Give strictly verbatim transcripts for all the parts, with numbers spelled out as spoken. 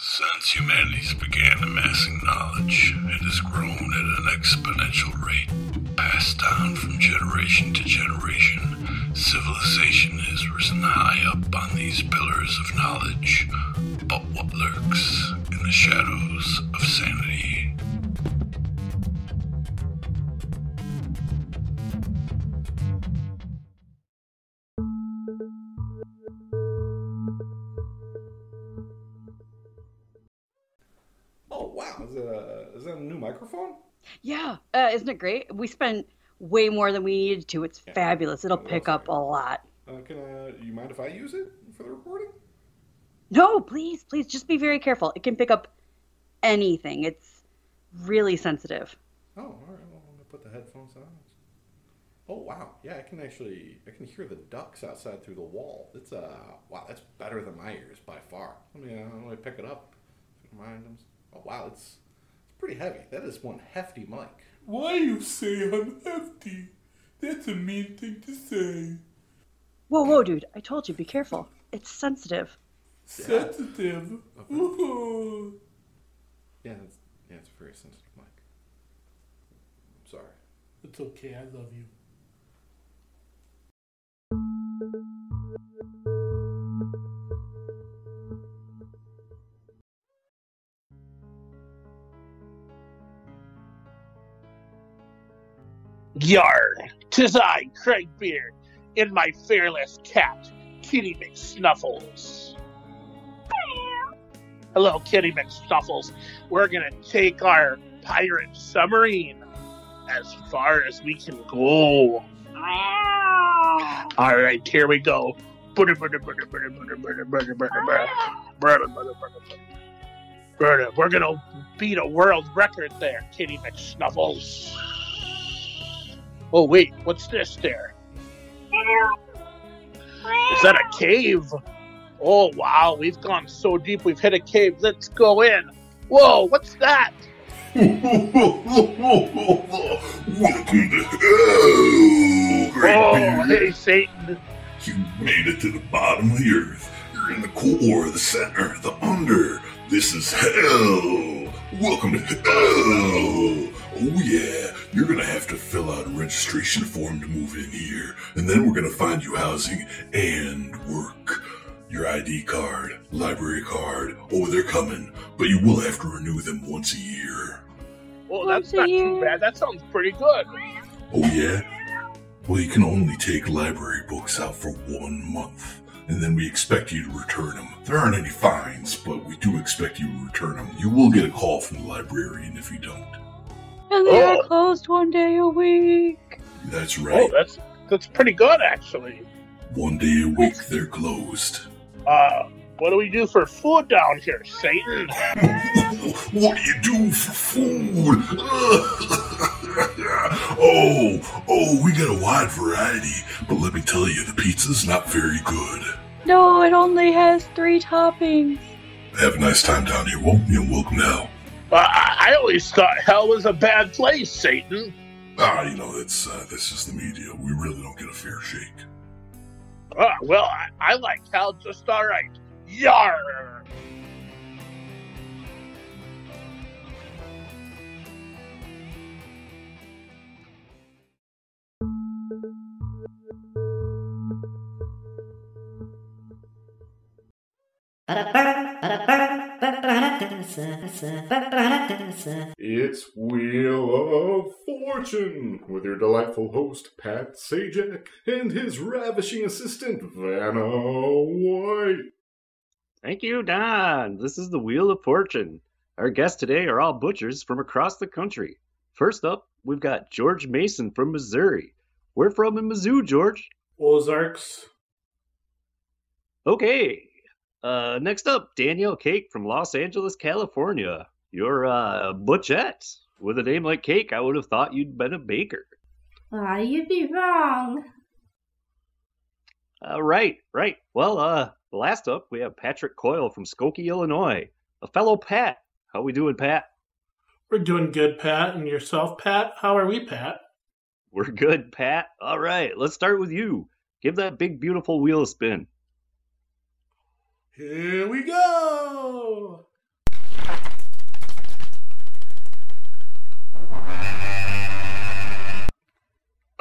Since humanity's began amassing knowledge, it has grown at an exponential rate, passed down from generation to generation. Civilization has risen high up on these pillars of knowledge, but what lurks in the shadows of sanity? Oh, wow. Is that a, is that a new microphone? Yeah, uh, isn't it great? We spent way more than we needed to. It's Yeah. fabulous. It'll Oh, pick that's up a lot. Uh, can uh, you mind if I use it for the recording? No, please, please, just be very careful. It can pick up anything. It's really sensitive. Oh, all right. Well, I'm gonna put the headphones on. Oh, wow. Yeah, I can actually I can hear the ducks outside through the wall. It's uh wow, that's better than my ears by far. Let me uh, let me pick it up. Mind them. Oh, wow. It's it's pretty heavy. That is one hefty mic. Why you say I'm hefty? That's a mean thing to say. Whoa, whoa, dude! I told you, be careful. It's sensitive. Sensitive. Okay. Ooh. Yeah, it's yeah, it's a very sensitive mic. I'm sorry. It's okay, I love you. Yarn, 'tis I, Craigbeard, and my fearless cat, Kitty McSnuffles. Hello, Kitty McSnuffles. We're gonna take our pirate submarine as far as we can go. All right, here we go. We're gonna beat a world record there, Kitty McSnuffles. Oh, wait, what's this there? Is that a cave? Oh, wow, we've gone so deep, we've hit a cave. Let's go in. Whoa, what's that? Welcome to hell, great Oh, beard. hey, Satan. You made it to the bottom of the earth. You're in the core, the center, the under. This is hell. Welcome to hell. Oh yeah, you're gonna have to fill out a registration form to move in here, and then we're gonna find you housing and work. Your I D card, library card, oh, they're coming, but you will have to renew them once a year. Oh, that's Once a not year. too bad. That sounds pretty good. Oh yeah? Well, you can only take library books out for one month, and then we expect you to return them. There aren't any fines, but we do expect you to return them. You will get a call from the librarian if you don't. And they Oh. are closed one day a week. That's Oh, right. that's that's pretty good, actually. One day a week they're closed. Uh, what do we do for food down here, Satan? What do you do for food? oh, oh, we got a wide variety, but let me tell you, the pizza's not very good. No, it only has three toppings. Have a nice time down here, won't you? Welcome to hell. Uh, I I always thought hell was a bad place, Satan. Ah, you know, that's, uh, that's just the media. We really don't get a fair shake. Ah, well, I, I like hell just all right. Yarr! It's Wheel of Fortune with your delightful host, Pat Sajak, and his ravishing assistant, Vanna White. Thank you, Don. This is the Wheel of Fortune. Our guests today are all butchers from across the country. First up, we've got George Mason from Missouri. We're from in Mizzou, George. Ozarks. Okay. Uh, next up, Danielle Cake from Los Angeles, California. You're uh, a butchette. With a name like Cake, I would have thought you'd been a baker. Ah, you'd be wrong. Uh, right, right. Well, uh, last up, we have Patrick Coyle from Skokie, Illinois. A fellow Pat. How we doing, Pat? We're doing good, Pat. And yourself, Pat? How are we, Pat? We're good, Pat. All right, let's start with you. Give that big, beautiful wheel a spin. Here we go!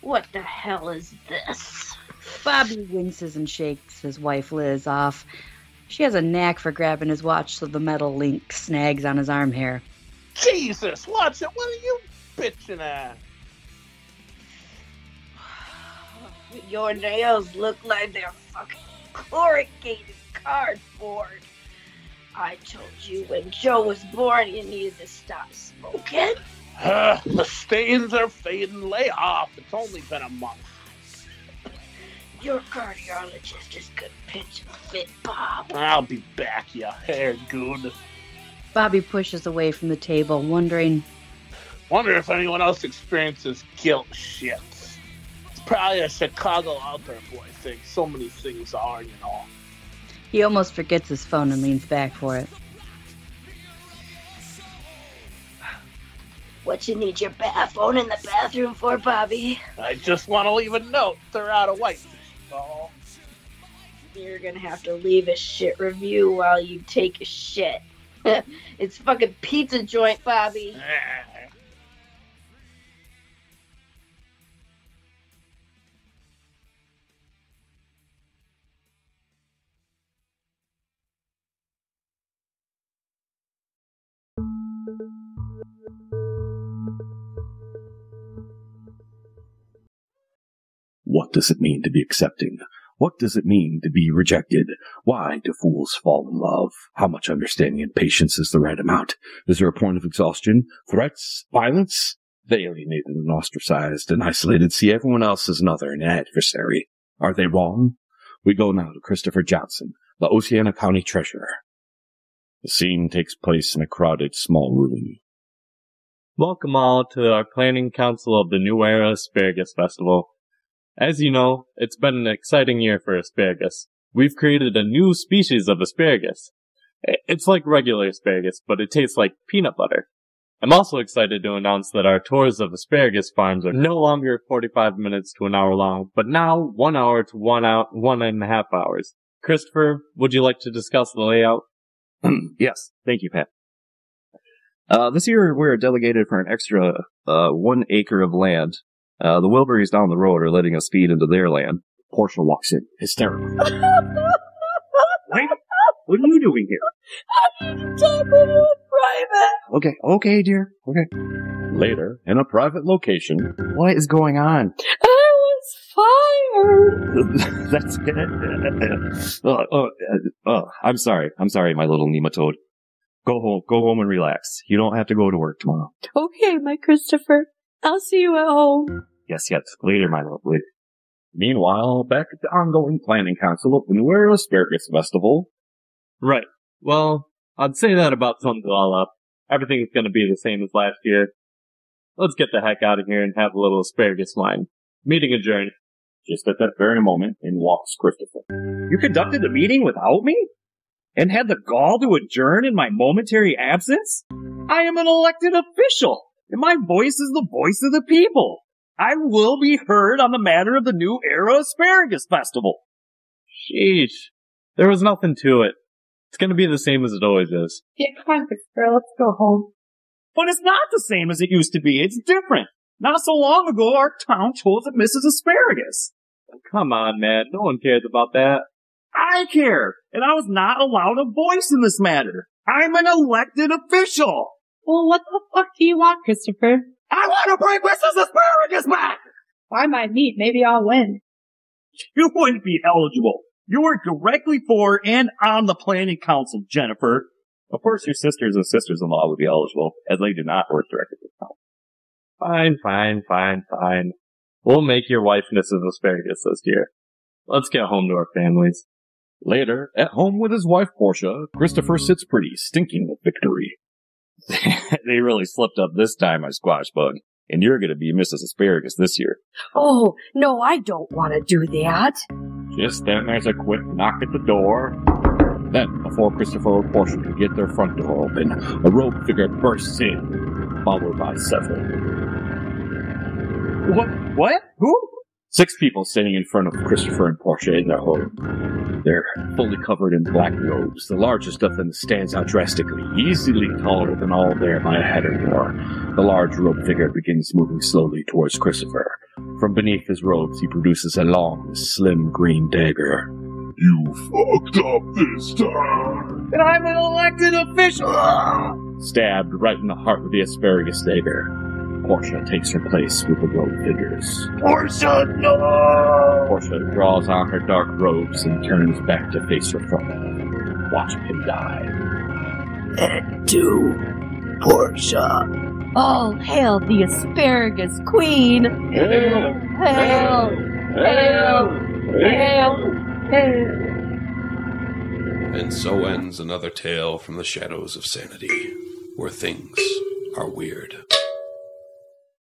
What the hell is this? Bobby winces and shakes his wife Liz off. She has a knack for grabbing his watch so the metal link snags on his arm hair. Jesus, Watson, what are you bitching at? Your nails look like they're fucking corrugated cardboard. I told you when Joe was born you needed to stop smoking. Uh, the stains are fading. Lay off. It's only been a month. Your cardiologist is good pitch and fit, Bob. I'll be back, you hair goon. Bobby pushes away from the table, wondering... Wonder if anyone else experiences guilt shit. It's probably a Chicago altar boy thing. So many things are, you know. He almost forgets his phone and leans back for it. What you need your bath phone in the bathroom for, Bobby? I just want to leave a note. They're out of white. Oh. You're gonna have to leave a shit review while you take a shit. It's fucking pizza joint, Bobby. What does it mean to be accepting? What does it mean to be rejected? Why do fools fall in love? How much understanding and patience is the right amount? Is there a point of exhaustion? Threats? Violence? They alienated and ostracized and isolated see everyone else as another, an adversary. Are they wrong? We go now to Christopher Johnson, the Oceana County Treasurer. The scene takes place in a crowded small room. Welcome all to our planning council of the New Era Asparagus Festival. As you know, it's been an exciting year for asparagus. We've created a new species of asparagus. It's like regular asparagus, but it tastes like peanut butter. I'm also excited to announce that our tours of asparagus farms are no longer forty-five minutes to an hour long, but now one hour to one out, one and a half hours. Christopher, would you like to discuss the layout? Yes, thank you, Pat. Uh, this year we're delegated for an extra uh, one acre of land. Uh, the Wilburys down the road are letting us feed into their land. Portia walks in, hysterical. Wait, what are you doing here? I need to talk with you in private. Okay, okay, dear. Okay. Later, in a private location. What is going on? I was fired. That's it. uh, uh, uh, I'm sorry. I'm sorry, my little nematode. Go home. Go home and relax. You don't have to go to work tomorrow. Okay, my Christopher. I'll see you at home. Yes, yes. Later, my lovely. Meanwhile, back at the ongoing planning council of the New Era Asparagus Festival. Right. Well, I'd say that about sums it all up. Everything's going to be the same as last year. Let's get the heck out of here and have a little asparagus wine. Meeting adjourned. Just at that very moment, in walks Christopher. You conducted the meeting without me? And had the gall to adjourn in my momentary absence? I am an elected official, and my voice is the voice of the people. I will be heard on the matter of the New Era Asparagus Festival. Sheesh. There was nothing to it. It's going to be the same as it always is. Yeah, come on, Christopher. Let's go home. But it's not the same as it used to be. It's different. Not so long ago, our town chose a Missus Asparagus. Come on, man. No one cares about that. I care, and I was not allowed a voice in this matter. I'm an elected official. Well, what the fuck do you want, Christopher? I want to bring Missus Asparagus back! Buy my meat, maybe I'll win. You wouldn't be eligible. You work directly for and on the planning council, Jennifer. Of course, your sisters and sisters-in-law would be eligible, as they do not work directly for the council. Fine, fine, fine, fine. We'll make your wife Missus Asparagus this year. Let's get home to our families. Later, at home with his wife Portia, Christopher sits pretty, stinking with victory. They really slipped up this time, my squash bug. And you're gonna be Missus Asparagus this year. Oh, no, I don't want to do that. Just then there's a quick knock at the door. Then, before Christopher or Portia can get their front door open, a robed figure bursts in, followed by several. What? What? Who? Six people standing in front of Christopher and Portia in their home. They're fully covered in black robes. The largest of them stands out drastically, easily taller than all there by a head or more. The large robed figure begins moving slowly towards Christopher. From beneath his robes, he produces a long, slim green dagger. You fucked up this time. And I'm an elected official! Stabbed right in the heart with the asparagus dagger. Portia takes her place with the robed figures. Portia, no! Portia draws on her dark robes and turns back to face her foe, watching him die. And to Portia. All hail the asparagus queen! Hail! Hail! Hail! Hail! Hail! And so ends another tale from the shadows of sanity, where things are weird.